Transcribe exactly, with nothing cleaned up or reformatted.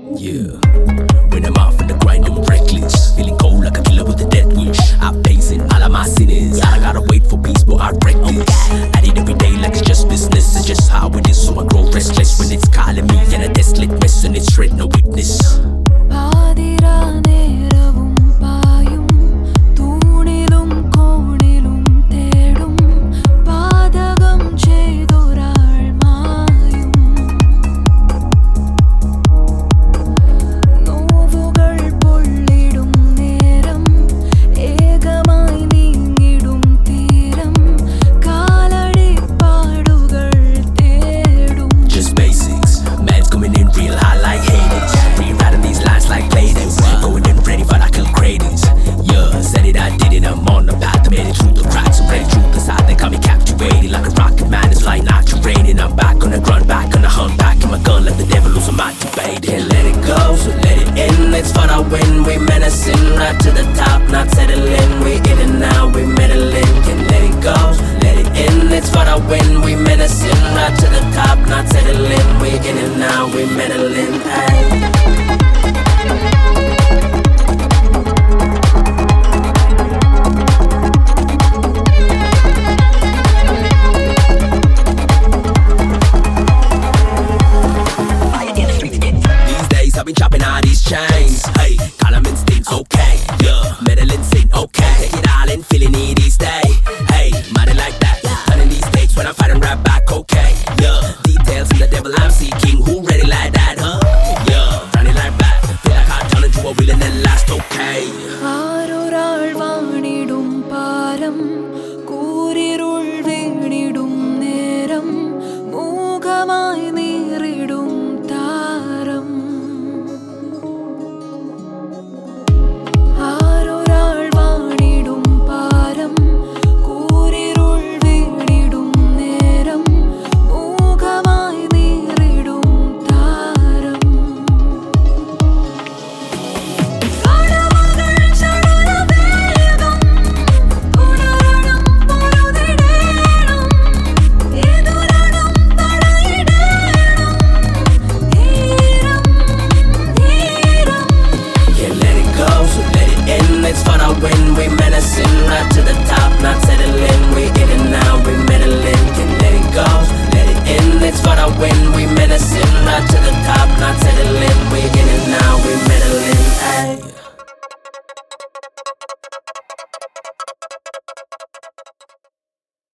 Yeah. When I'm off on the grind, I'm reckless. Feeling cold like a killer with a death wish. I'm pacing all of my sinners. I gotta wait for peace, but I break this. I did every day like it's just business. It's just how it is, so I grow restless when it's calling me in a desolate mess and it's shred no weakness. It's for the win, we menacing right to the top, not settling. We in and out, we meddling. Can't let it go, let it in. It's for the win, we menacing right to the top, not settling. We in and out, we meddling. I've been chopping all these chains. Hey, call them instincts, okay. Yeah, meddling sin, okay. Take it all in, feeling it these days.